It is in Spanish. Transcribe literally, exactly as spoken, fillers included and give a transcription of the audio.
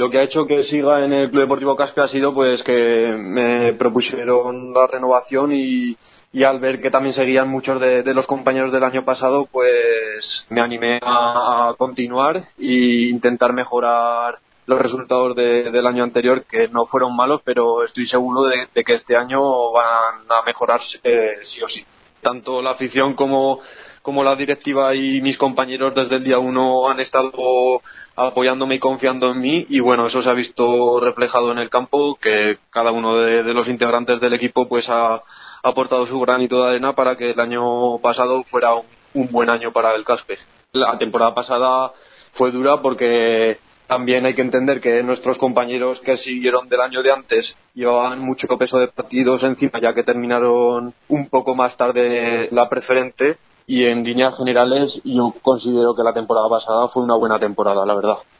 Lo que ha hecho que siga en el Club Deportivo Caspe ha sido pues que me propusieron la renovación y, y al ver que también seguían muchos de, de los compañeros del año pasado, pues me animé a, a continuar e intentar mejorar los resultados de, del año anterior, que no fueron malos, pero estoy seguro de, de que este año van a mejorarse eh, sí o sí. Tanto la afición como, como la directiva y mis compañeros desde el día uno han estado apoyándome y confiando en mí, y bueno, eso se ha visto reflejado en el campo, que cada uno de, de los integrantes del equipo pues ha, ha aportado su granito de arena para que el año pasado fuera un, un buen año para el Caspe. La temporada pasada fue dura porque también hay que entender que nuestros compañeros que siguieron del año de antes llevaban mucho peso de partidos encima, ya que terminaron un poco más tarde la preferente, y en líneas generales yo considero que la temporada pasada fue una buena temporada, la verdad.